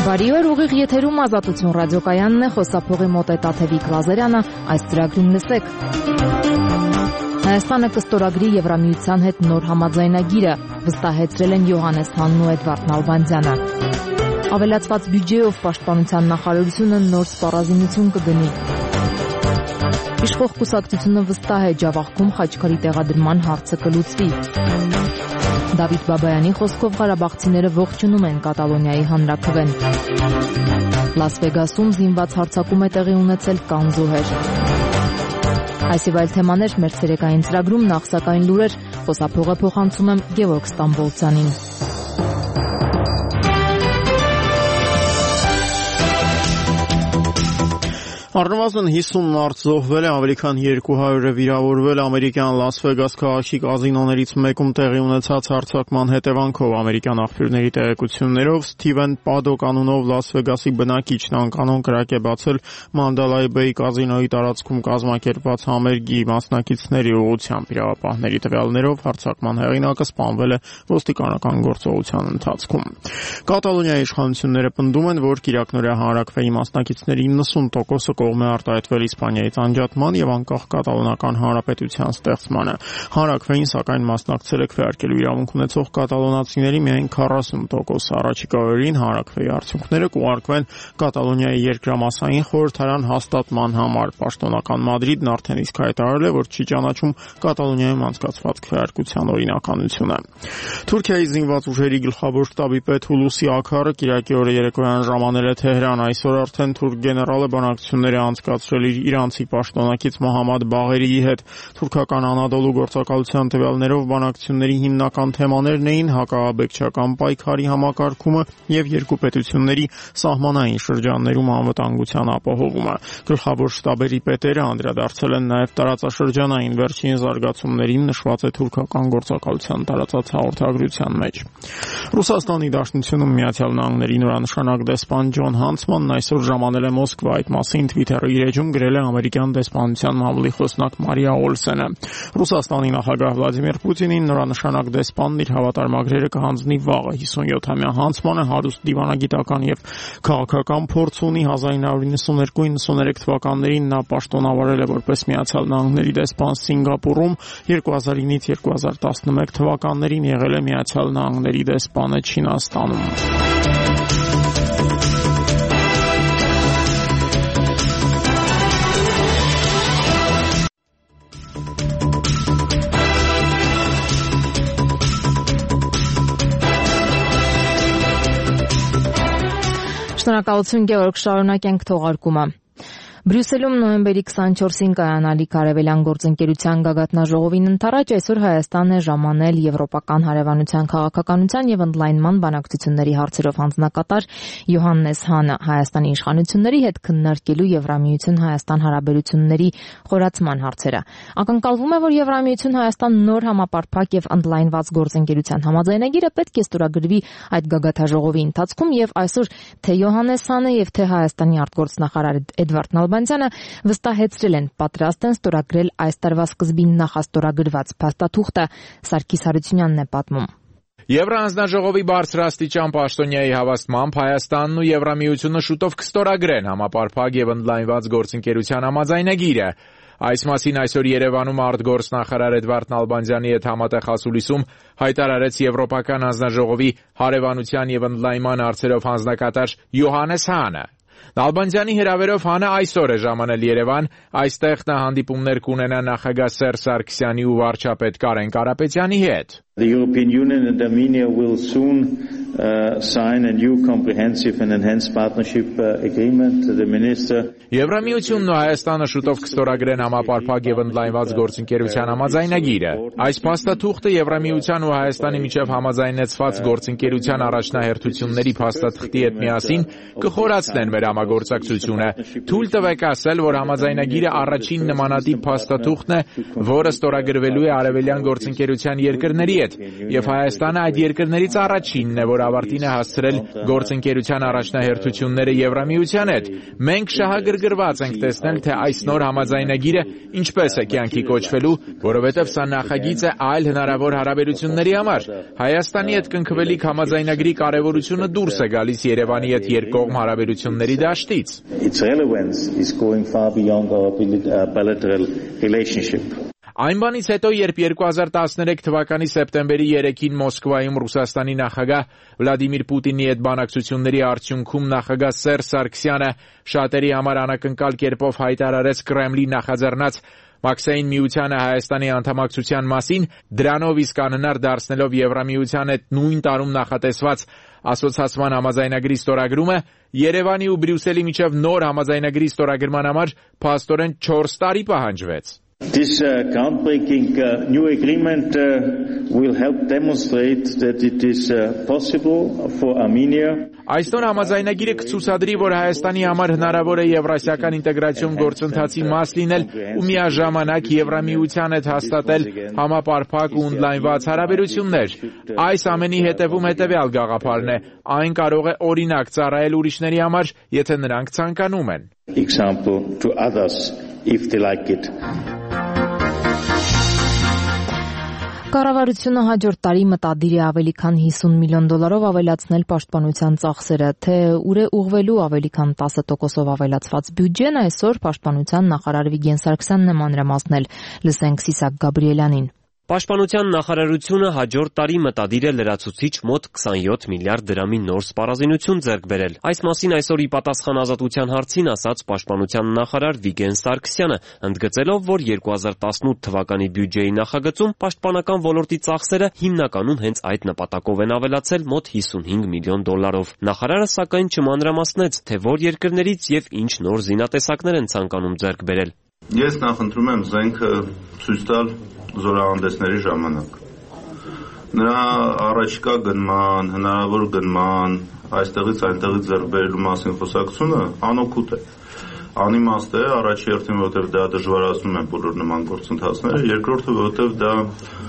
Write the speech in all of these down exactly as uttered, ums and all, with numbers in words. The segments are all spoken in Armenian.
Բարի օր, ուղիղ եթերում Ազատություն ռադիոկայանն է, խոսափողի մոտ է Տաթևիկ Լազարյանը, այս ծրագրին լսեք։ Հայաստանը կստորագրի Եվրամիության հետ նոր համաձայնագիրը, վստահեցրել են Յոհաննես Հանն ու Էդվարդ Նալբանդյանը։ Ավելացված բյուջեով պաշտպանության նախարարությունը նոր սպառազինություն կգնի։ Իշխող կուսակցությունը վստահ է Ջավախքում խաչքարի տեղադրման հարցը կլուծվի։ Դավիթ Բաբայանի խոսքով ղարաբաղցիները ողջունում են Կատալոնիայի հանրաքվեն։ Լաս Վեգասում զինված հարձակում է տեղի ունեցել կանզուհեր։ Այս եւ այլ թեմաներ մեր ցերեկային ծրագրում, նախ սակայն լուրեր, խոսափողը փոխանցում եմ Գևորգ Ստամբոլցյանին։ Առնվազն հիսուն մարդ զոհվել է, ավելի քան երկու հարյուրը վիրավորվել ամերիկյան Լաս Վեգաս քաղաքի կազինոներից մեկում տեղի ունեցած հարձակման հետևանքով։ Ամերիկյան աղբյուրների տեղեկություններով Սթիվեն Պադոկ անունով Լաս Վեգասի բնակիչն անկանոն կրակ է բացել Մանդալայ Բեյ կազինոյի տարածքում կազմակերպված համերգի մասնակիցների ուղղությամբ։ Իրավապահների տվյալներով հարձակման հեղինակը սպանվել է ոստիկանական գործողության ընթացքում։ Կատալոնիայի իշխանությունները պնդում են, որ կիրակնօրյա հանրաքվեի մասնակիցների իննսուն տոկոսը կողմ է արտահայտվել Իսպանիայից անջատման եւ անկախ կատալոնական հանրապետության ստեղծմանը։ Հանրաքվեին սակայն մասնակցել է քվեարկելու իրավունք ունեցող կատալոնացիների միայն քառասուն տոկոս։ Առաջիկա օրերին հանրաքվեի արդյունքները կուղարկվեն Կատալոնիայի երկրամասային խորհրդարան հաստատման համար։ Պաշտոնական Մադրիդն արդեն իսկ հայտարարել է, որ չի ճանաչում Կատալոնիայում անցկացված քվեարկության օրինականությունը։ Թուրքիայի զինված ուժերի գլխավոր շտաբի պետ Հուլուսի Աքարը կիրակի օրը երեկոյան ժամանել է Թեհրան։ Այսօր արդեն թուրք գեներալը բանակցություններ է անցկացրել իր իրանցի պաշտոնակից Մոհամմադ Բաղերիի հետ։ Թուրքական Անադոլու գործակալության տվյալներով բանակցությունների հիմնական թեմաներն էին հակաաբեկչական պայքարի համակարգումը եւ երկու պետությունների սահմանային շրջաններում անվտանգության ապահովումը։ Գլխավոր շտաբերի պետերը անդրադարձել են նաեւ տարածաշրջանային վերջին զարգացումներին, նշված է թուրքական գործակալության տարածած հաղորդագրության մեջ։ Ռուսաստանի Դաշնությունում Միացյալ Նահանգների նորանշանակ դեսպան Ջոն Հանցմանն այսօր ժամանել է Մոսկվա։ Այդ մասին Twitter-ի իր էջում գրել է ամերիկյան դեսպանության մամուլի խոսնակ Մարիա Օլսենը։ Ռուսաստանի նախագահ Վլադիմիր Պուտինին նորանշանակ դեսպանն իր հավատարմագրերը կհանձնի վաղը։ հիսունյոթամյա Հանցմանը հարուստ դիվանագիտական եւ քաղաքական փորձ ունի։ հազար նույն հարյուր նվաթ նվաթ թվականներին նա պաշտոնավարել է որպես Միացյալ Նահանգների դեսպան Սինգապուրում, երկու հազար ինից երկու հազար տասնմեկ թվականներին եղել է Միացյալ Նահանգների դեսպանը Չինաստանում։ Շնորհակալություն Գևորգ, շարունակենք թողարկումը։ Բրյուսելում նոյեմբերի քսանչորսին կայանալիք Արևելյան գործընկերության գագաթնաժողովին ընթառաջ այսօր Հայաստան է ժամանել Եվրոպական հարևանության քաղաքականության եւ ընդլայնման բանակցությունների հարցերով հանձնակատար Յոհաննես Հանը Հայաստանի իշխանությունների հետ քննարկելու Եվրամիություն Հայաստան հարաբերությունների խորացման հարցերը։ Ակնկալվում է, որ Եվրամիություն Հայաստան նոր համապարփակ եւ ընդլայնված գործընկերության համաձայնագիրը պետք է ստորագրվի այդ գագաթնաժողովի ընթացքում եւ այսօր թե Յոհաննես Հանը եւ թե Հայաստանի արտգործնախարար Էդվարդ Նալբանդյանը վստահեցրել են պատրաստ են ստորագրել այս տարվա սկզբին նախաստորագրված փաստաթուղթը։ Սարգիս Հարությունյանն է պատմում։ Եվրահանձնաժողովի բարձրաստիճան պաշտոնյայի հավաստմամբ Հայաստանն ու Եվրամիությունը շուտով կստորագրեն համապարփակ եւ ընդլայնված գործընկերության համաձայնագիրը։ Այս մասին այսօր Երևանում արտգործնախարար Էդվարդ Նալբանդյանի հետ համատեղ ասուլիսում հայտարարեց Եվրոպական հանձնաժողովի հարևանության եւ ընդլայնման հարցերով հանձնակատար Յոհաննես Հանը։ Նալբանդյանի հրավերով Հանը այսօր է ժամանել Երևան, այստեղ նա հանդիպումներ կունենա նախագահ Սերժ Սարգսյանի ու վարչապետ Կարեն Կարապետյանի հետ։ The European Union and Armenia will soon uh, sign a new comprehensive and enhanced partnership uh, agreement. The minister Եվրամիությունն ու Հայաստանը շուտով կստորագրեն համապարփակ եւ ընդլայնված գործընկերության համաձայնագիրը։ Այս փաստաթուղթը Եվրամիության ու Հայաստանի միջև համաձայնեցված գործընկերության առաջնահերթությունների փաստաթղթի հետ միասին կխորացնեն մեր համագործակցությունը։ Թույլ տվեք ասել, որ համաձայնագիրը առաջին նմանատիպ փաստաթուղթն է, որը ստորագրվելու է արևելյան գործընկերության երկրների հետ, եւ Հայաստանը այդ երկրներից առաջինն է, որ ավարտին է հասցրել գործընկերության առաջնահերթությունները Եվրամիության հետ։ Մենք շահագրգռված ենք տեսնել, թե այս նոր համաձայնագիրը ինչպես է կյանքի կոչվելու, որովհետեւ սա նախագիծ է այլ հնարավոր հարաբերությունների համար։ Հայաստանի հետ կնքվելիք համաձայնագրի կարևորությունը դուրս է գալիս Երևանի հետ երկկողմ հարաբերությունների դաշտից։ Its relevance is going far beyond our bilateral relationship. Այն բանից հետո, երբ երկու հազար տասներեք թվականի սեպտեմբերի երեքին Մոսկվայում Ռուսաստանի նախագահ Վլադիմիր Պուտինի հետ բանակցությունների արդյունքում նախագահ Սերժ Սարգսյանը շատերի համար անակնկալ կերպով հայտարարեց Կրեմլի նախաձեռնած Մաքսային միությանը Հայաստանի անդամակցության մասին, դրանով իսկ անհնար դարձնելով Եվրամիության հետ նույն տարում նախատեսված ասոցիացիան համաձայնագրի ստորագրումը, Երևանի ու Բրյուսելի միջև նոր համաձայնագրի ստորագրման համար փաստորեն չորս տարի պահանջվեց։ This uh, groundbreaking uh, new agreement uh, will help demonstrate that it is uh, possible for Armenia. Այսօր համաձայնագիրը կցուցադրի, որ Հայաստանի համար հնարավոր է եվրասիական ինտեգրացիոն գործընթացի մաս լինել ու միաժամանակ Եվրամիության հետ հաստատել համապարփակ ու ընդլայնված հարաբերություններ։ Այս ամենի հետևում հետևյալ գաղափարն է. այն կարող է օրինակ ծառայել ուրիշների համար, եթե նրանք ցանկանում են։ Example to others if they like it. Կառավարությունը հաջորդ տարի մտադիր է ավելի քան հիսուն միլիոն դոլարով ավելացնել պաշտպանության ծախսերը, թե ուր է ուղղվելու ավելի քան տասը տոկոսով ավելացված բյուջեն, այսօր պաշտպանության նախարար Վիգեն Սարգսյանն է մանրամասնել։ Լսենք Սիսակ Գաբրիելյանին։ Պաշտպանության նախարարությունը հաջորդ տարի մտադիր է լրացուցիչ մոտ քսանյոթ միլիարդ դրամի նոր սպառազինություն ձեռք բերել։ Այս մասին այսօր ի պատասխան Ազատության հարցին ասաց պաշտպանության նախարար Վիգեն Սարգսյանը, ընդգծելով, որ երկու հազար տասնութ թվականի բյուջեի նախագծում պաշտպանական ոլորտի ծախսերը հիմնականում հենց այդ նպատակով են ավելացել մոտ հիսունհինգ միլիոն դոլարով։ Նախարարը սակայն չմանրամասնեց, թե որ երկրներից եւ ինչ նոր զինատեսակներ են ցանկանում ձեռք բերել։ Ես նախընտրում եմ զենքը ցույց տալ զորահանդեսների ժամանակ։ Նրա առաջկա գնման, հնարավոր գնման, այստեղից այնտեղից ձեռք բերելու մասին խոսակցությունը անօգուտ է։ Անիմաստ է, առաջի հերթին, որովհետև դա դժվարացնում է բոլոր նման գործընթացները, երկրորդը, որովհետև դա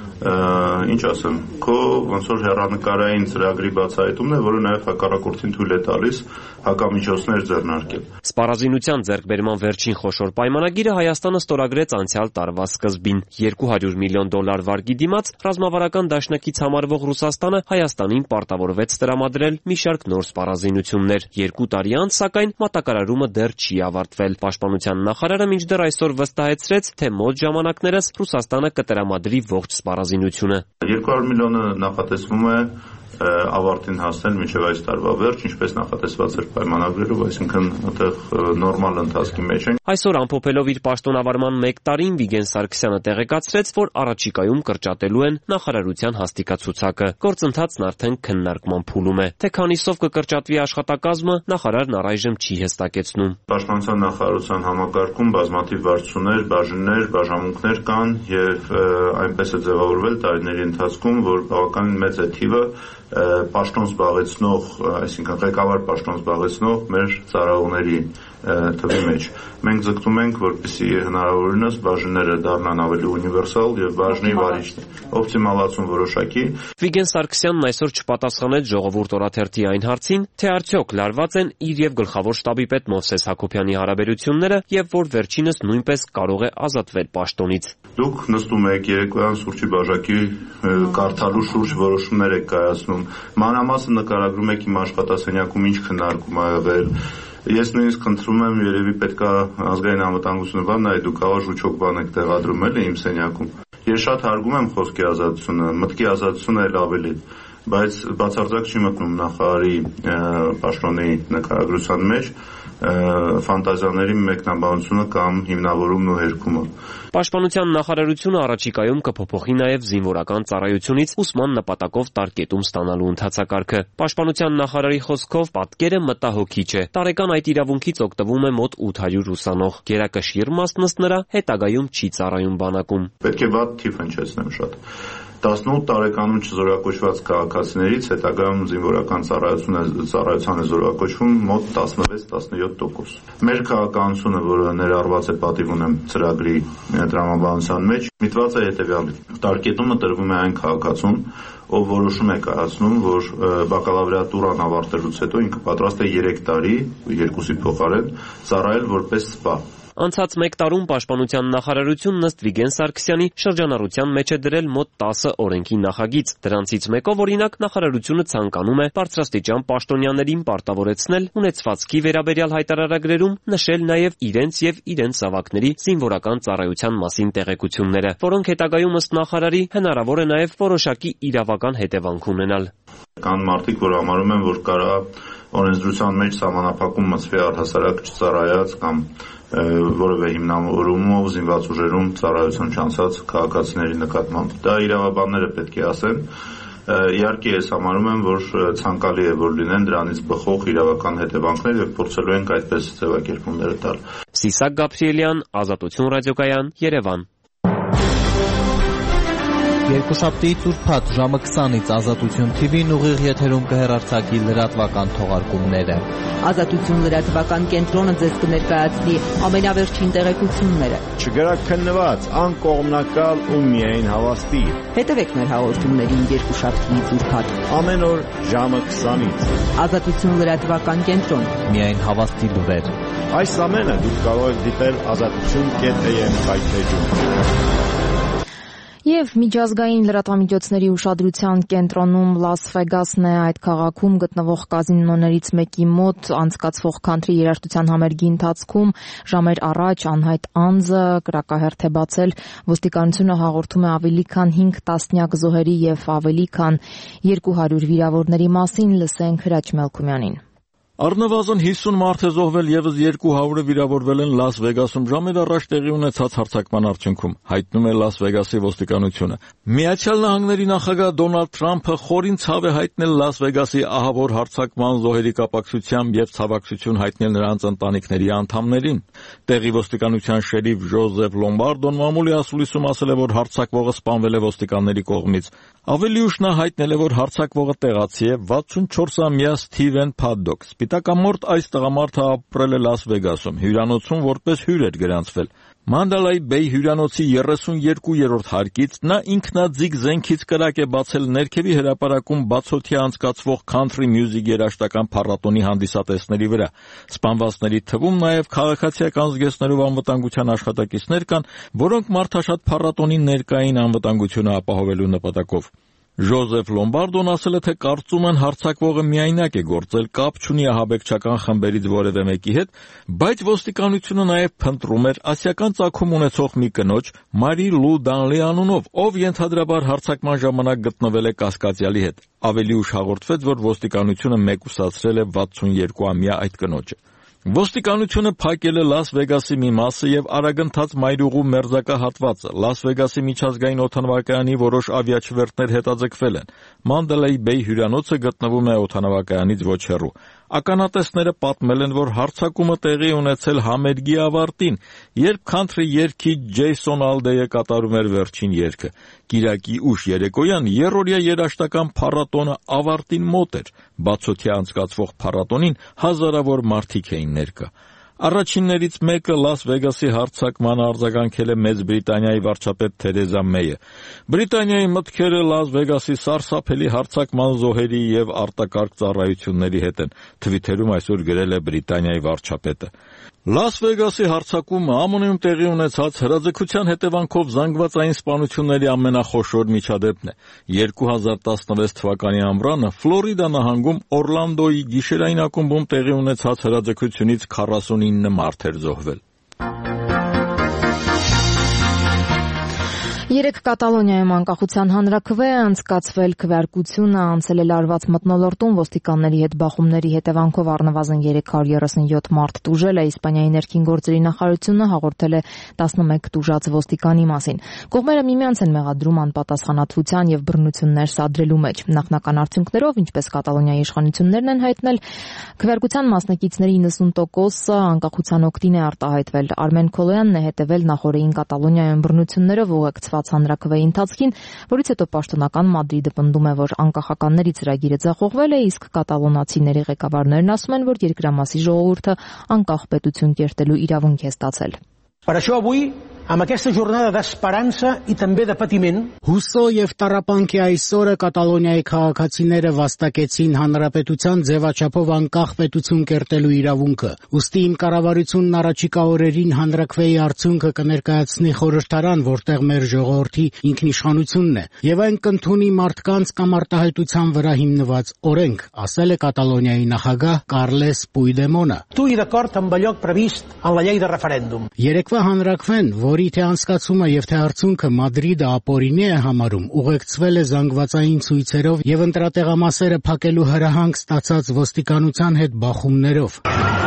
ինչ ասեմ, քո ոնց որ հեռանկարային ծրագրի բացահայտումն է, որը նաև հակառակորդին թույլ է տալիս հակամիջոցներ ձեռնարկել։ Սպառազինության ձեռքբերման վերջին խոշոր պայմանագիրը Հայաստանը ստորագրեց անցյալ տարվա սկզբին։ երկու հարյուր միլիոն դոլար վարկի դիմաց ռազմավարական դաշնակից համարվող Ռուսաստանը Հայաստանին պարտավորվեց տրամադրել մի շարք նոր սպառազինություններ։ Երկու տարի անց, սակայն, մատակարարումը դեռ չի ավարտվել։ Պաշտպանության նախարարը մինչդեռ այսօր վստահեցրեց, թե մոտ ժամանակներս Ռուսաստանը կտրամադրի ողջ սպառազինությունը։ երկու հարյուր միլիոնը նախատեսվում է ավարտին հասնել մինչև այս տարվա վերջ, ինչպես նախատեսված էր պայմանագրերով, այսինքն այդտեղ նորմալ ընթացքի մեջ են։ Այսօր ամփոփելով իր պաշտոնավարման մեկ տարին Վիգեն Սարգսյանը տեղեկացրեց, որ առաջիկայում կրճատելու են նախարարության հաստիկացուցակը։ Գործընթացն արդեն քննարկման փուլում է։ Թե քանիսով կկրճատվի աշխատակազմը, նախարարն առայժմ չի հստակեցնում։ Պաշտպանության նախարարության համակարգում բազմաթիվ վարչություններ, բաժիններ, բաժանմունքներ կան եւ այնպես է ձևավորվել տարիների ընթացքում, որ բավականին մեծ է թիվը պաշտոն զբաղեցնող, այսինքն ղեկավար պաշտոն զբաղեցնող մեր ծառայողների թվի մեջ։ Մենք ձգտում ենք, որպեսզի հնարավորինս բաժինները դառնան ավելի ունիվերսալ եւ բաժնի վարիչներ օպտիմալացում որոշակի։ Վիգեն Սարգսյանն այսօր չպատասխանեց Ժողովուրդ օրաթերթի այն հարցին, թե արդյոք լարված են իր եւ գլխավոր շտաբի պետ Մովսես Հակոբյանի հարաբերությունները եւ որ վերջինս նույնպես կարող է ազատվել պաշտոնից։ Դուք նստում եք երեկոյան սուրճի բաժակի կարդալու շուրջ որոշումներ եք կայացնում, մանրամասն նկարագրում եք իմ աշխատասենյակում ինչ քննարկում ա եղել։ Ես նույնիսկ խնդրում եմ, երևի պետքա ազգային անվտանգությունը բան նայ, դուք աղա ժուչոք բան եք տեղադրում էլի իմ սենյակում։ Ես շատ հարգում եմ խոսքի ազատությունը, մտքի ազատությունը էլ ավելի, բայց բացարձակ չի մտնում նախարարի պաշտոնի նկարագրության մեջ ֆանտազիաների մեկնաբանությունը կամ հիմնավորումն ու հերքումը։ Պաշտպանության նախարարությունը առաջիկայում կփոփոխի նաև զինվորական ծառայությունից ուսման նպատակով տարկետում ստանալու ընթացակարգը։ Պաշտպանության նախարարի խոսքով պատկերը մտահոգիչ է։ Տարեկան այդ իրավունքից օգտվում է մոտ ութ հարյուր ուսանող։ Գերակշիռ մասն ըստ նրա հետագայում չի ծառայում բանակում։ Պետք է վատ թիվ հնչեցնեմ շատ։ տասնութ տարեկանում չզորակոչված քաղաքացիներից հետագայում զինվորական ծառայության է զորակոչվում մոտ տասնվեց տասնյոթ տոկոս։ Մեր քաղաքականությունը, որը ներառված է պատիվ ունեմ ծրագրի տրամաբանության մեջ, միտված է հետևյալը. տարկետումը տրվում է այն քաղաքացուն, ով որոշում է կայացնում, որ բակալավրիատուրան ավարտելուց հետո ինքը պատրաստ է երեք տարի, երկուսի փոխարեն, ծառայել որպես սպա։ Անցած մեկ տարում Պաշտպանության նախարարությունն ըստ Վիգեն Սարգսյանի շրջանառության մեջ է դրել մոտ տասը օրենքի նախագիծ։ Դրանցից մեկով օրինակ նախարարությունը ցանկանում է բարձրաստիճան պաշտոնյաներին պարտավորեցնել ունեցվածքի վերաբերյալ հայտարարագրերում նշել նաև իրենց եւ իրենց զավակների զինվորական ծառայության մասին տեղեկությունները, որոնք հետագայում ըստ նախարարի հնարավոր է նաև որոշակի իրավական հետևանք ունենալ։ Կան մարդիկ, որ համարում են, որ կարա օրենսդրության մեջ սահմանափակում մտցվի առհասարակ չծառայած կամ որևէ հիմնավորումով զինված ուժերում ծառայություն չանցած քաղաքացիների նկատմամբ։ Դա իրավաբանները պետք է ասեն։ Իհարկե ես համարում եմ, որ ցանկալի է, որ լինեն դրանից բխող իրավական հետևանքներ եւ փորձելու ենք այդպես ձևակերպումները տալ։ Սիսակ Գաբրիելյան, Ազատություն ռադիոկայան, Երևան։ Երկուշաբթիից ուրբաթ ժամը քսանից Ազատություն թի վին ուղիղ եթերում կհեռարձակի լրատվական թողարկումները։ Ազատություն լրատվական կենտրոնը ձեզ կներկայացնի ամենավերջին տեղեկությունները։ Չգրաքննված, անկողմնակալ ու միայն հավաստի։ Հետևեք մեր հաղորդումներին երկուշաբթիից ուրբաթ ամեն օր ժամը քսանից։ Ազատություն լրատվական կենտրոն։ Միայն հավաստի լուրեր։ Այս ամենը դուք կարող եք դիտել ազատություն կետ էմ հայտարարում։ Եվ միջազգային լրատվամիջոցների ուշադրության կենտրոնում Լաս Վեգասն է, այդ քաղաքում գտնվող կազինոներից մեկի մոտ անցկացվող քանթրի երաժշտության համերգի ընթացքում ժամեր առաջ անհայտ անձը կրակահերթ է բացել։ Ոստիկանությունը հաղորդում է ավելի քան հինգ տասնյակ զոհերի եւ ավելի քան երկու հարյուր վիրավորների մասին։ Լսենք Հրաչ Մելքումյանին։ Առնվազն հիսուն մարդ է զոհվել եւս երկու հարյուրը վիրավորվել են Լաս Վեգասում ժամեր առաջ տեղի ունեցած հարձակման արդյունքում, հայտնում է Լաս Վեգասի ոստիկանությունը։ Միացյալ Նահանգների նախագահ Դոնալդ Թրամփը խորին ցավ է հայտնել Լաս Վեգասի ահավոր հարձակման զոհերի կապակցությամբ եւ ցավակցություն հայտնել նրանց ընտանիքների անդամներին։ Տեղի ոստիկանության շերիֆ Ժոզեֆ Լոմբարդոն մամուլի ասուլիսում ասել է, որ հարձակվողը սպանվել է ոստիկանների կողմից։ Ավելի ուշ նա հայտնել է, որ հարձակվողը տեղացի է վաթսունչորսամյա Սթիվեն Փադոք։ Սպիտակամորթ այս տղամարդը ապրել է Լաս Վեգասում, հյուրանոցում որպես հյուր էր գրանցվել։ Մանդալայի Բեյ հյուրանոցի երեսունյերկուերորդ հարկից նա ինքնաձիգ զենքից կրակ է բացել ներքևի հրապարակում բացօթյա անցկացվող քանթրի մյուզիկ երաժշտական փառատոնի հանդիսատեսների վրա։ Սպանվածների թվում նաև քաղաքացիական զգեստներով անվտանգության աշխատակիցներ կան, որոնք մարդաշատ փառատոնի ներկային անվտանգությունը ապահովելու նպատակով։ Ժոզեֆ Լոմբարդոն ասել է, թե կարծում են հարձակվողը միայնակ է գործել, կապ չունի ահաբեկչական խմբերից որևէ մեկի հետ, բայց ոստիկանությունը նաև փնտրում էր ասիական ծագում ունեցող մի կնոջ, Մարի Լու Դանլի անունով, ով ենթադրաբար հարձակման ժամանակ գտնվել է կասկածյալի հետ։ Ավելի ուշ հաղորդվեց, որ ոստիկանությունը մեկուսացրել է վաթսունյերկուամյա այդ կնոջը։ Ոստիկանությունը փակել է Լաս Վեգասի մի մասը եւ արագընթաց մայրուղու մերձակահատվածը։ Լաս Վեգասի միջազգային օդանավակայանի որոշ ավիաչվերթներ հետաձգվել են։ Մանդալայի Բեյ հյուրանոցը գտնվում է օդանավակայանից ոչ հեռու։ Ականատեսները պատմել են, որ հարձակումը տեղի ունեցել համերգի ավարտին, երբ քանթրի երգիչ Ջեյսոն Ալդեյը կատարում էր վերջին երգը։ Կիրակի ուշ երեկոյան երրորդյա երաժշտական փառատոնը ավարտին մոտ էր։ Բացօթյա անցկացվող փառատոնին հազարավոր մարդիկ էին ներկա։ Առաջիններից մեկը Լաս Վեգասի հարձակմանը արձագանքել է Մեծ Բրիտանիայի վարչապետ Թերեզա Մեյը։ Բրիտանիայի մտքերը Լաս Վեգասի սարսափելի հարձակման զոհերի եւ արտակարգ ծառայությունների հետ են, Թվիթերում այսօր գրել է Բրիտանիայի վարչապետը։ Լաս Վեգասի հարձակումը ԱՄՆ -ում տեղի ունեցած հրաձգության հետևանքով զանգվածային սպանությունների ամենախոշոր միջադեպն է։ երկու հազար տասնվեց թվականի ամռանը Ֆլորիդա նահանգում Օրլանդոյի գիշերային ակումբում տեղի ունեցած հրաձգությունից քառասունինը մարդ էր զոհվել։ Երեք Կատալոնիայում անկախության հանրաքվե է անցկացվել, քվեարկությունը անցել է լարված մթնոլորտում, ոստիկանների հետ բախումների հետևանքով առնվազն երեք հարյուր երեսունյոթ մարդ տուժել է, Իսպանիայի ներքին գործերի նախարարությունը հաղորդել է տասնմեկ տուժած ոստիկանի մասին։ Կողմերը միմյանց են մեղադրում անպատասխանատվության եւ բռնություններ սադրելու մեջ։ Նախնական արդյունքներով, ինչպես Կատալոնիայի իշխանություններն են հայտնել, քվեարկության մասնակիցների իննսուն տոկոսը անկախության օգտին է արտահայտվել։ Արմեն Քոլոյանն է հետևել նախորդին Կատալոնիայում բռնություններով ուղեկցված ստացված հանրաքվեի ընթացքին, որից հետո պաշտոնական Մադրիդը պնդում է, որ անկախականների ծրագիրը ձախողվել է, իսկ կատալոնացիների ղեկավարներն ասում են, որ երկրամասի ժողովուրդը անկախ պետություն կերտելու իրավունք է ստացել։ Per això avui, amb aquesta jornada d'esperança i també de patiment, հուսո եւ տառապանքի այսօրը Կատալոնիայի քաղաքացիները վաստակեցին հանրապետության ձևաչափով անկախ պետություն կերտելու իրավունքը։ Ուստի իմ կառավարությունն առաջիկա օրերին հանրաքվեի արդյունքը կներկայացնի խորհրդարան, որտեղ մեր ժողովրդի ինքնիշխանությունն է, եւ այն կընդունի մարդկանց կամ արտահայտության վրա հիմնված օրենք, ասել է Կատալոնիայի նախագահ Կարլես Պույդեմոնը։ Actuï d'acord amb allò previst en la llei de referèndum. Երեկվա հանրաքվեն, որի թե անցկացումը եւ թե արդյունքը Մադրիդը ապօրինի է համարում, ուղեկցվել է զանգվածային ցույցերով եւ ընտրատեղամասերը փակելու հրահանգ ստացած ոստիկանության հետ բախումներով։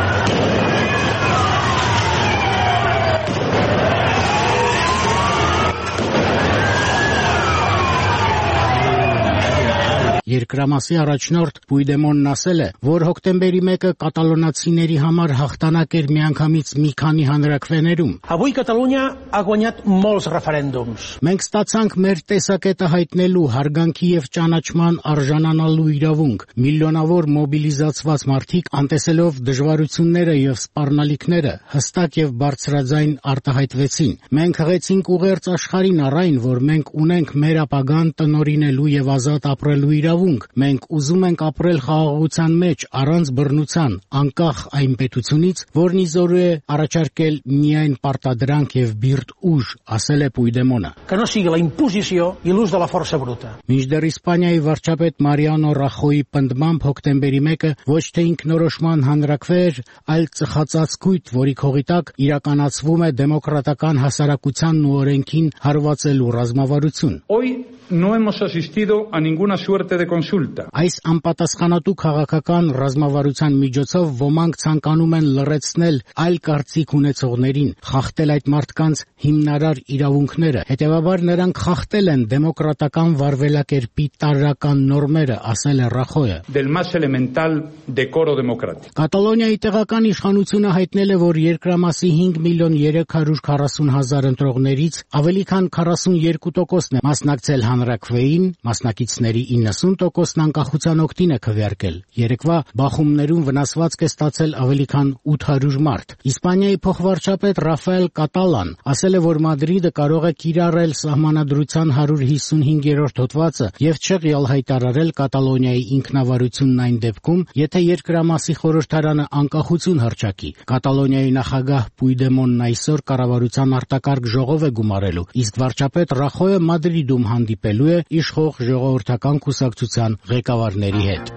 Երկրամասի առաջնորդ Պույդեմոնն ասել է, որ հոկտեմբերի մեկը կատալոնացիների համար հաղթանակ էր միանգամից մի քանի հանրաքվեներում։ Avui Catalunya ha guanyat molts referèndums. Մենք ստացանք մեր տեսակետը հայտնելու, հարգանքի եւ ճանաչման արժանանալու իրավունք։ Միլիոնավոր մոբիլիզացված մարդիկ, անտեսելով դժվարությունները եւ սպառնալիքները, հստակ եւ բարձրաձայն արտահայտվեցին։ Մենք հղեցինք ուղերձ աշխարհին առայն, որ մենք ունենք մեր ապագան տնօրինելու եւ ազատ ապրելու իրավունք։ Մենք ուզում ենք ապրել խաղաղության մեջ, առանց բռնության, անկախ այն պետությունից, որն իզորու է առաջարկել միայն պարտադրանք եւ բիրտ ուժ, ասել է Պույդեմոնը։ Que no sigui la imposició i l'ús de la força bruta. Մինչդեռ Իսպանիայի վարչապետ Մարիանո Ռախոյի պնդմամբ հոկտեմբերի մեկը ոչ թե ինքնորոշման հանրաքվե, այլ ծխածածկույթ, որի քողի տակ իրականացվում է դեմոկրատական հասարակությանն ու օրենքին հարվածելու ռազմավարություն։ Hoy no hemos asistido a ninguna suerte de consulta. Այս անպատասխանատու քաղաքական ռազմավարության միջոցով ոմանք ցանկանում են լռեցնել այլ կարծիք ունեցողներին, խախտել այդ մարդկանց հիմնարար իրավունքները։ Հետևաբար նրանք խախտել են դեմոկրատական վարվելակերպի տարրական նորմերը, ասել է Ռախոյը։ Del más elemental decoro democrático. Կատալոնիայի տեղական իշխանությունը հայտնել է, որ երկրամասի հինգ միլիոն երեք հարյուր քառասուն հազար ընտրողներից ավելի քան քառասունյոթ տոկոսն է մասնակցել հանրաքվեին, մասնակիցների իննսուն տոկոսն անկախության օգտին է քվեարկել։ Երեկվա բախումներում վնասվածք է ստացել ավելի քան ութ հարյուր մարդ։ Իսպանիայի փոխվարչապետ Ռաֆայել Կատալան ասել է, որ Մադրիդը կարող է կիրառել սահմանադրության հարյուր հիսունհինգերորդ հոդվածը եւ չեղյալ հայտարարել Կատալոնիայի ինքնավարությունն այն դեպքում, եթե երկրամասի խորհրդարանը անկախություն հռչակի։ Կատալոնիայի նախագահ Պույդեմոնն այսօր կառավարության արտակարգ ժողով է գումարելու, իսկ վարչապետ Ռախոյը Մադրիդում հանդիպելու է իշխող ժողովրդական կուսակցության ղեկավարների հետ։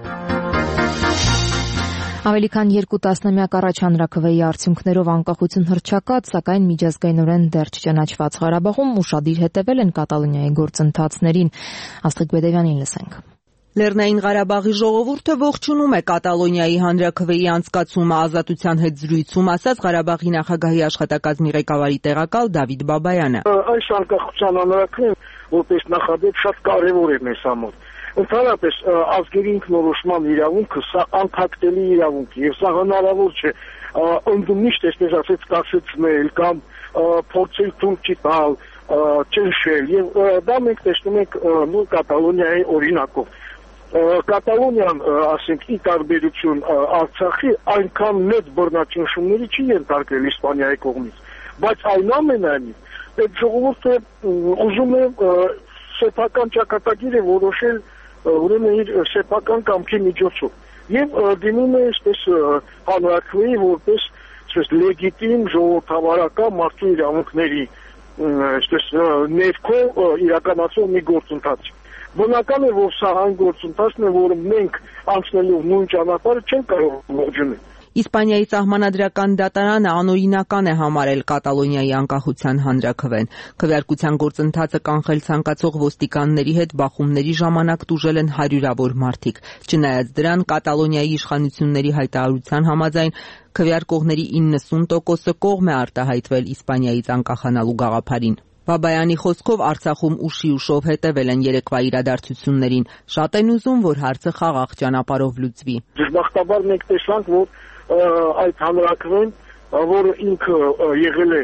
Ավելի քան երկու տասնամյակ առաջ հանրաքվեի արդյունքներով անկախություն հռչակած, սակայն միջազգայինորեն դեռ չճանաչված Ղարաբաղում ուշադիր հետևել են Կատալոնիայի գործընթացներին։ Աստղիկ Բեդևյանին լսենք։ Լեռնային Ղարաբաղի ժողովուրդը ողջունում է Կատալոնիայի հանրաքվեի անցկացումը, ազատության հետ զրույցում ասաց Ղարաբաղի նախագահի աշխատակազմի ղեկավարի տեղակալ Դավիթ Բաբայանը։ Այս անկախության հանրաքվեն որպես նախադեպ շատ կարևոր է մեզ համար։ Ընդհանրապես ազգերի ինքնորոշման իրավունքը սա անփակտելի իրավունք է եւ սա հնարավոր չէ ընդդեմ միշտ այսպես ասած կասեցնել կամ փորձել թույլ տալ, ճնշել եւ դա մենք տեսնում ենք նույն Կատալոնիայի օրինակով։ Կատալոնիան, ասենք, ի տարբերություն Արցախի, այնքան մեծ բռնաճնշումների չի ենթարկվել Իսպանիայի կողմից, բայց այնուամենայնիվ այդ ժողովուրդը ուզում է սեփական ճակատագիրը որոշել ուրեմն իր սեփական կամքի միջոցով եւ դիմում է այսպես հանրաքվեի որպես այսպես լեգիտիմ ժողովրդավարական մարդու իրավունքների այսպես ներքո իրականացող մի գործընթաց։ Բնական է, որ սա այն գործընթացն է, որը մենք անցնելով նույն ճանապարհը չենք կարող ողջունել։ Իսպանիայի սահմանադրական դատարանը անօրինական է համարել Կատալոնիայի անկախության հանրաքվեն։ Քվեարկության գործընթացը կանխել ցանկացող ոստիկանների հետ բախումների ժամանակ տուժել են հարյուրավոր մարդիկ։ Չնայած դրան, Կատալոնիայի իշխանությունների հայտարարության համաձայն քվեարկողների իննսուն տոկոսը կողմ է արտահայտվել Իսպանիայից անկախանալու գաղափարին։ Բաբայանի խոսքով Արցախում ուշի ուշով հետևել են երեկվա իրադարձություններին։ Շատ են ուզում, որ հարցը խաղաղ ճանապարհով լուծվի։ Դժբախտաբար մենք տեսանք, որ այդ հանրաքվեն, որը ինքը եղել է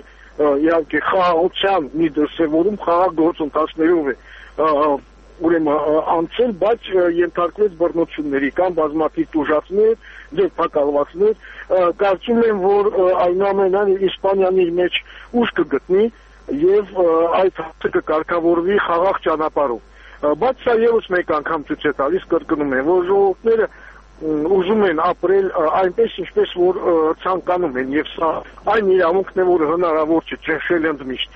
իհարկե խաղաղության մի դրսևորում խաղաղ գործընթացներով է ուրեմն անցել, բայց ենթարկվեց բռնությունների, կան բազմաթիվ տուժածներ, ձերբակալվածներ, կարծում եմ, որ այնուամենայնիվ Իսպանիան իր մեջ ուժ կգտնի եւ այդ հարցը կկարգավորվի խաղաղ ճանապարհով։ Բայց սա ևս մեկ անգամ ցույց է տալիս, կրկնում եմ, որ ժողովուրդները ուզում են ապրել այնպես, ինչպես որ ցանկանում են, եւ սա այն իրավունքն է, որը հնարավոր չէ ճնշել ընդմիշտ։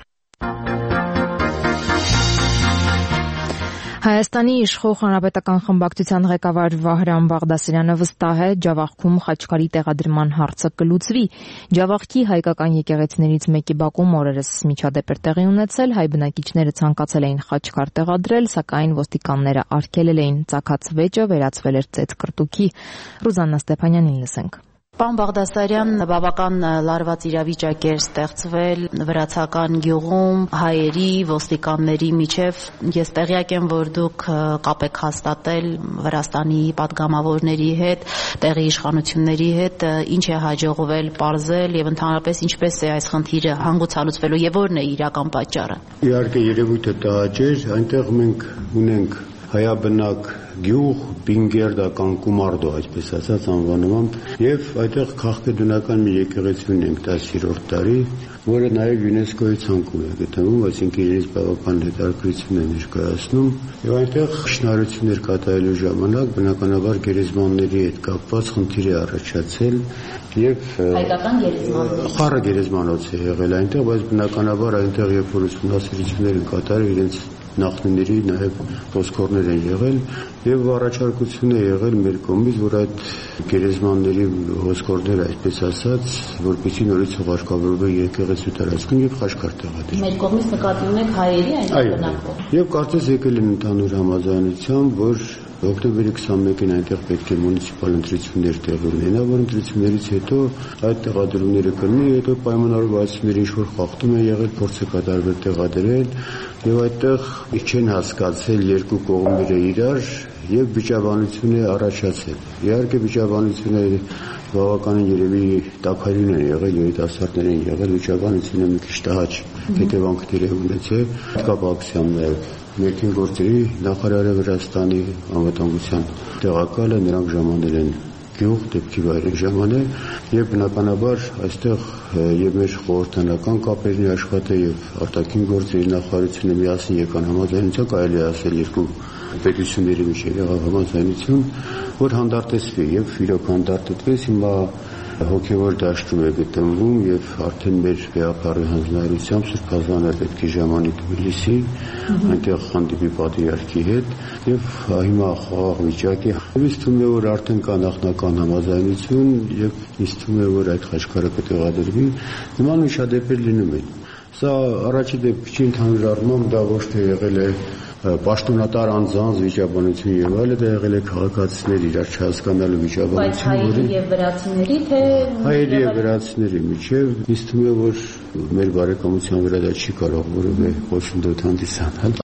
Հայաստանի իշխող հանրապետական խմբակցության ղեկավար Վահրամ Բաղդասարյանը վստահ է, Ջավախքում խաչքարի տեղադրման հարցը կլուծվի։ Ջավախքի հայկական եկեղեցիներից մեկի բակում օրերս միջադեպ էր տեղի ունեցել, հայ բնակիչները ցանկացել էին խաչքար տեղադրել, սակայն ոստիկանները արգելել էին։ Ծագած վեճը վերածվել էր ծեծկրտուքի։ Ռուզաննա Ստեփանյանին լսենք։ Պարոն Բաղդասարյան, բավական լարված իրավիճակ էր ստեղծվել վրացական գյուղում հայերի, ոստիկանների միջև։ Ես տեղյակ եմ, որ դուք կապ եք հաստատել Վրաստանի պատգամավորների հետ, տեղի իշխանությունների հետ, ինչ է հաջողվել պարզել եւ ընդհանրապես ինչպես է այս խնդիրը հանգուցալուծվելու եւ որն է իրական պատճառը։ Իհարկե երևույթը տհաճ էր, այնտեղ մենք ունենք հայաբնակ գյուղ, Բինգերդական Կումարդո, այսպես ասած անվանումամբ, եւ այդտեղ քաղաքագիտական մի եկեղեցի ունենք տասներորդ դարի, որը նաեւ ՅՈՒՆԵՍԿՕ-ի ցանկում է գտնվում, այսինքն իրենց բավական հետաքրքրություն է ներկայացնում, եւ այնտեղ շինարարություններ կատարելու ժամանակ բնականաբար գերեզմանների հետ կապված խնդիր է առաջացել եւ հայկական գերեզմաններ խառը գերեզմանոց է եղել այնտեղ, բայց բնականաբար այնտեղ երբ որ ուսումնասիրություններ են կատարել իրենց նախնիների նաև ոսկորներ են եղել եւ առաջարկություն է եղել մեր կողմից, որ այդ գերեզմանների ոսկորները, այսպես ասած, որպեսզի նորից ուղարկավորվի եկեղեցու տարածքում եւ խաչքար տեղադրվի։ Մեր կողմից նկատի ունեք հայերի այն բնակվող։ Եվ կարծես եկել են ընդհանուր համաձայնությամբ, որ օկտոբերի քսանմեկին այնտեղ պետք է մունիցիպալ ընտրություններ տեղի ունենա, որ ընտրություններից հետո այդ տեղադրումները կլինի, հետո պայմանավորվածությունները ինչ որ խախտում են եղել, փորձ է կատարվել տեղադրել եւ այդտեղ չեն հասկացել երկու կողմերը իրար եւ վիճաբանություն է առաջացել։ Իհարկե վիճաբանությունը բավականին երևի տաքարյուն է եղել, երիտասարդներ են եղել, վիճաբանությունը մի քիչ տհաճ հետևանքներ է ունեցել, կապակցությամբ նաեւ ներքին գործերի նախարարը Վրաստանի անվտանգության տեղակալը նրանք ժամանել են գյուղ դեպքի վայրը ժամանել եւ բնականաբար այստեղ եւ մեր խորհրդանական կապերն աշխատել եւ արտաքին գործերի նախարարությունը միասին եկան համաձայնության, կարելի է ասել երկու պետությունների միջեւ եղավ համաձայնություն, որ հանդարտեցվի եւ իրոք հանդարտվեց։ Հիմա հոգեվոր դաշտում է գտնվում եւ արդեն մեր վեհապարի հանձնարարությամբ Սուրբ Ազանը պետք է ժամանի Թբիլիսի, այնտեղ հանդիպի պատրիարքի հետ եւ հիմա խաղաղ վիճակ է։ Ինձ թվում է, որ արդեն կա նախնական համաձայնություն եւ ինձ թվում է, որ այդ խաչքարը կտեղադրվի։ Նման միջադեպեր լինում են։ Սա առաջի դեպք չի, ընդհանուր առմամբ դա ոչ թե եղել է պաշտոնատար անձանց վիճաբանություն եւ այլը, դա եղել է քաղաքացիների իրար չհասկանալու վիճաբանություն, բայց հայերի եւ վրացիների թե հայերի եւ վրացիների միջեւ ինձ թվում է, որ մեր բարեկամության վրա դա չի կարող որևէ խոշնդոտ հանդիսանալ։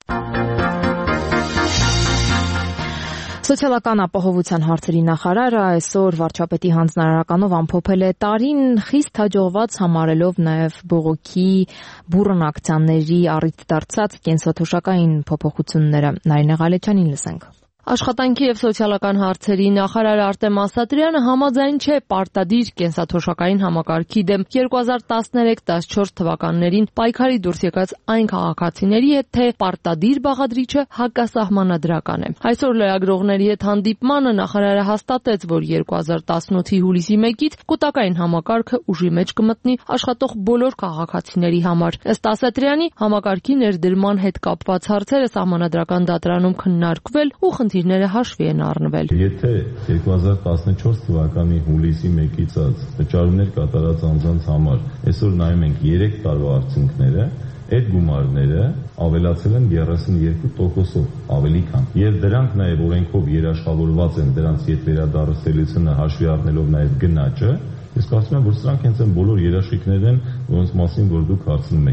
Սոցիալական ապահովության հարցերի նախարարը այսօր վարչապետի հանձնարարականով ամփոփել է տարին խիստ հաջողված համարելով նաև բողոքի բուռն ակցիաների առիթ դարձած կենսաթոշակային փոփոխությունները։ Նարինե Ղալեչյանին լսենք։ Աշխատանքի եւ սոցիալական հարցերի նախարար Արտեմ Ասատրյանը համաձայն չէ պարտադիր կենսաթոշակային համակարգի դեմ երկու հազար տասներեք տասնչորս թվականներին պայքարի դուրս եկած այն քաղաքացիների հետ, թե պարտադիր բաղադրիչը հակասահմանադրական է։ Այսօր լրագրողների հետ հանդիպմանը նախարարը հաստատեց, որ երկու հազար տասնութի հուլիսի մեկից կൂട്ടակային համակարգը ուժի մեջ կմտնի աշխատող բոլոր քաղաքացիների համար։ Ըստ Ասատրյանի, համակարգի ներդրման հետ կապված հարցերը սահմանադրական դատարանում քննարկվել ու խնդիրները հաշվի են առնվել։ Եթե երկու հազար տասնչորս թվականի հուլիսի մեկից վճարումներ կատարած անձանց համար այսօր նայում ենք երեք տարվա արդյունքները, այդ գումարները ավելացել են երեսունյոթ տոկոսով ավելի քան։ Եվ դրանք նաև օրենքով երաշխավորված են, դրանց ետվերադարձելիությունը հաշվի առնելով նաև գնաճը, ես կարծում եմ, որ սրանք հենց այն բոլոր երաշխիքներն են, որոնց մասին որ դուք հարցնում եք։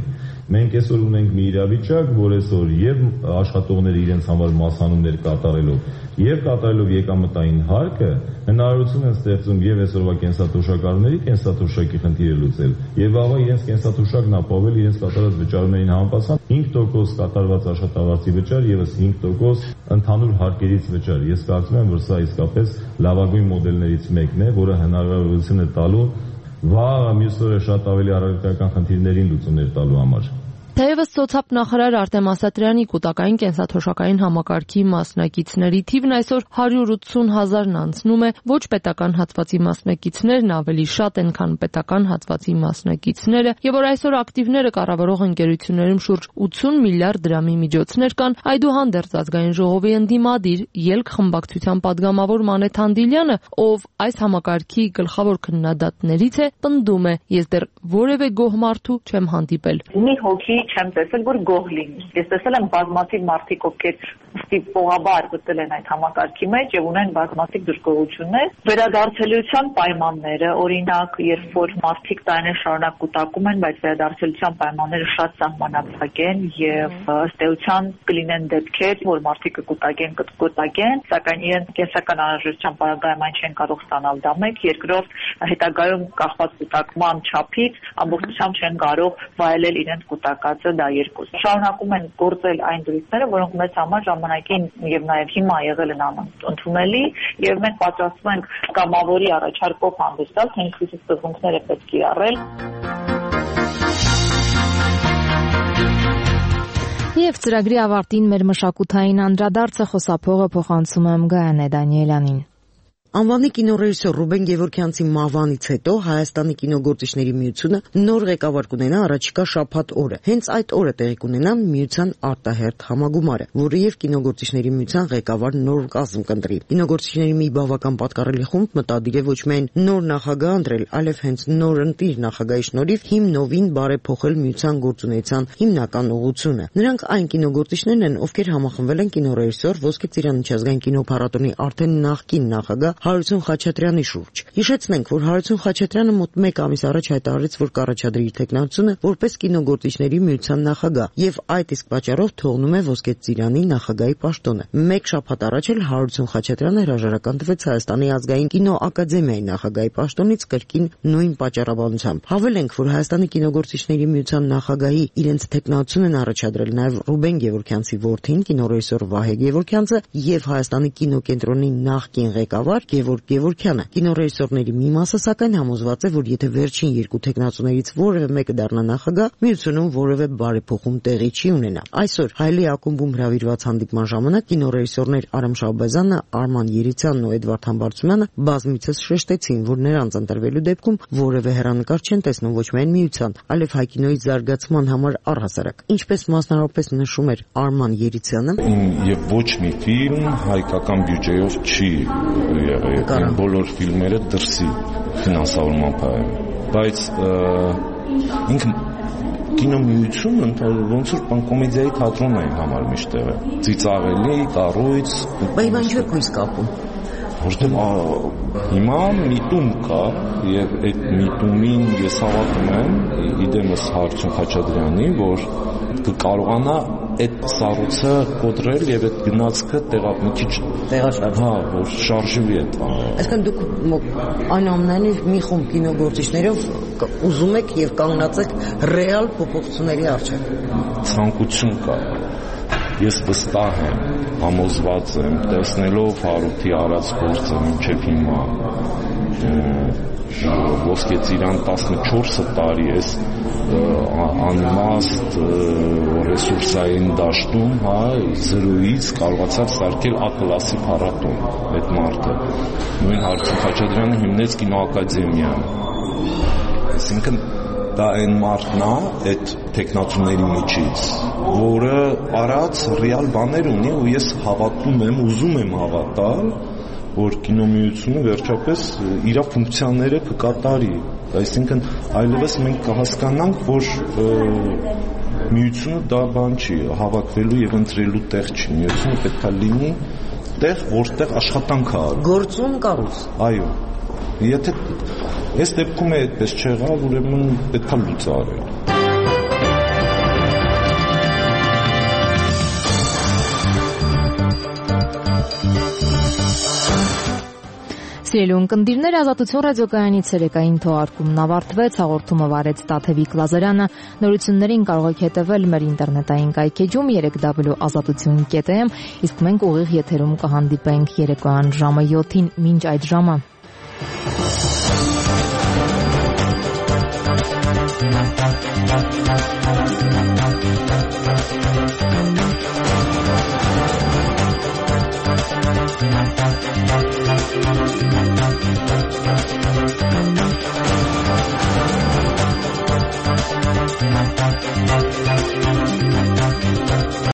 Մենք այսօր ունենք մի իրավիճակ, որ այսօր եւ աշխատողները իրենց համար մասհանումներ կատարելով եւ կատարելով եկամտային հարկը հնարավորություն են ստեղծում եւ այսօրվա կենսաթոշակառուների կենսաթոշակի խնդիրը լուծել եւ աղա իրենց կենսաթոշակն ապավել իրենց կատարած վճարումներին համապատասխան հինգ տոկոս կատարված աշխատավարձի վճար եւս հինգ տոկոս ընդհանուր հարկերից վճար։ Ես կարծում եմ, որ սա իսկապես լավագույն մոդելներից մեկն է, որը հնարավորություն է տալու վաղ մյուս օրը շատ ավելի առարկայական խնդիրներին լուծումներ տալու համար։ Թեևս սոցապ նախարար Արտեմ Ասատրյանի կൂട്ടակային կենսաթոշակային համակարգի մասնակիցների թիվն այսօր հարյուր ութսուն հազարն անցնում է, ոչ պետական հատվածի մասնակիցներն ավելի շատ են, քան պետական հատվածի մասնակիցները, եւ որ այսօր ակտիվները կառավարող ընկերություններում շուրջ ութսուն միլիարդ դրամի միջոցներ կան, այդուհանդերձ ազգային ժողովի ընդդիմադիր ելք խմբակցության падգամավոր Մանե Թանդիլյանը, ով այս համակարգի գլխավոր քննադատներից է, պնդում է. ես դեռ որևէ գոհ մարդու չեմ հանդիպել։ Մի հոգի չեմ տեսել, որ գոհ լինի։ Ես տեսել եմ բազմաթիվ մարդիկ, ովքեր ստիպողաբար գտել են այդ համակարգի մեջ եւ ունեն բազմաթիվ դժգոհություններ։ Վերադարձելիության պայմանները, օրինակ, երբ որ մարդիկ տարիներ շարունակ կուտակում են, բայց վերադարձելիության պայմանները շատ սահմանափակ են եւ ըստ էության կլինեն դեպքեր, որ մարդիկ կկուտակեն, կկուտակեն, սակայն իրենց կենսական անհրաժեշտության պարագայում այն չեն կարող ստանալ դա մեկ, երկրորդ հետագայում կախված կուտակման չափից ամբողջությամբ չեն կարող վայելել իրենց կուտակածը, դա երկուս։ Շարունակում են գործել այն դրույթները, որոնք մեծ համար ժամանակին եւ նաեւ հիմա եղել են ընդունելի եւ մենք պատրաստվում ենք կամավորի առաջարկով հանդիսալ, թե ինչպիսի սկզբունքներ է պետք է կիրառել։ Եվ ծրագրի ավարտին մեր մշակութային անդրադարձը խոսափողը փոխանցում եմ Գայանե Դանիելյանին։ Անվանի կինոռեժիսոր Ռուբեն Գևորգյանցի մահվանից հետո Հայաստանի կինոգործիչների միությունը նոր ղեկավար կունենա առաջիկա շաբաթ օրը։ Հենց այդ օրը տեղի կունենա միության արտահերթ համագումարը, որը եւ կինոգործիչների միության ղեկավար նոր կազմ կընտրի։ Կինոգործիչների մի բավական պատկառելի խումբ մտադիր է ոչ միայն նոր նախագահ ընտրել, այլև հենց նոր ընտիր նախագահի շնորհիվ հիմնովին բարեփոխել միության գործունեության հիմնական ուղղությունը։ Նրանք այն կինոգործիչներն են, ովքեր համախմբվել են կինոռեժիսոր Ոսկե ծիրան միջազգային կինոփառատոնի արդեն նախկին նախագահ Հարություն Խաչատրյանի շուրջ։ Հիշեցնենք, որ Հարություն Խաչատրյանը մոտ մեկ ամիս առաջ հայտարարեց, որ կառաջադրի իր թեկնածությունը որպես կինոգործիչների միության նախագահ, եւ այդ իսկ պատճառով թողնում է Ոսկե ծիրանի նախագահի պաշտոնը։ Մեկ շաբաթ առաջ էլ Հարություն Խաչատրյանը հրաժարական տվեց Հայաստանի ազգային կինոակադեմիայի նախագահի պաշտոնից կրկին նույն պատճառաբանությամբ։ Հավելենք, որ Հայաստանի կինոգործիչների միության նախագահի իրենց թեկնածությունն առաջադրել նաեւ Ռուբեն Գևորգյանցի որդին, կինոռեժիսոր Վահե Գևորգյանցը եւ Հայաստանի կինոկենտրոնի նախկին ղեկավար Գևորգ Գևորգյանը։ Կինոռեժիսորների մի մասը սակայն համոզված է, որ եթե վերջին երկու թեկնածուներից որևէ մեկը դառնա նախագահ, միությունում որևէ բարեփոխում տեղի չի ունենա։ Այսօր Հայլի ակումբում հրավիրված հանդիպման ժամանակ կինոռեժիսորներ Արամ Շահբազյանը, Արման Երիցյանն ու Էդվարդ Համբարձումյանը բազմիցս շեշտեցին, որ նրանց ընտրվելու դեպքում որևէ հեռանկար չեն տեսնում ոչ միայն միության, այլև հայ կինոյի զարգացման համար առհասարակ։ Ինչպես մասնավորապես նշում էր Արման Երիցյանը, եւ ոչ մի ֆիլմ հայկական բյուջեով չի եղել, բոլոր ֆիլմերը դրսի ֆինանսավորմամբ են, բայց ինքը կինոմիությունը ոնց որ բան կոմեդիայի թատրոնն է համար միշտ եղել, ծիծաղելի, կառույց, բայց ինչ է կույս կապում, որտեղ հիմա միտում կա եւ այդ միտումին ես հավատում եմ իդեմս Հարություն Խաչատրյանի, որ կկարողանա այդ սառույցը կոտրել եւ այդ գնացքը տեղա մի քիչ տեղաշարժ, հա, որ շարժվի այդ բանը։ Այսինքն դուք այնուամենայնիվ մի խումբ կինոգործիչներով ուզում եք եւ կանգնած եք ռեալ փոփոխությունների առջեւ։ Ցանկություն կա։ Ես վստահ եմ, համոզված եմ, տեսնելով Հարութի արած գործը մինչև հիմա, Ոսկե ծիրան տասնչորս տարի էս անիմաստ ռեսուրսային դաշտում, հա, զրոյից կարողացավ սարքել A կլասի փառատոն այդ մարդը։ Նույն Հարություն Խաչատրյանը հիմնեց կինոակադեմիան։ Այսինքն դա այն մարդն է այդ տեխնացուների միջից, որը արած ռեալ բաներ ունի ու ես հավատում եմ, ուզում եմ հավատալ, որ կինոմիությունը վերջապես իր ֆունկցիաները կկատարի։ Այսինքն այլևս մենք կհասկանանք, որ միությունը դա բան չի, հավաքվելու եւ ընտրելու տեղ չի։ Միությունը պետք է լինի տեղ, որտեղ աշխատանք է արվում։ Գործուն կառույց։ Այո։ Եթե այս դեպքում է այդպես չեղավ, ուրեմն պետք է լուծարել։ Սիրելի ունկնդիրներ, Ազատություն ռադիոկայանի ցերեկային թողարկումն ավարտվեց, հաղորդումը վարեց Տաթևիկ Լազարյանը։ Նորություններին կարող եք հետևել մեր ինտերնետային կայքեջում երեք w ազատություն կետ am, իսկ մենք ուղիղ եթերում կհանդիպենք երեկոյան ժամը յոթին, մինչ այդ ժամը։ Thank you.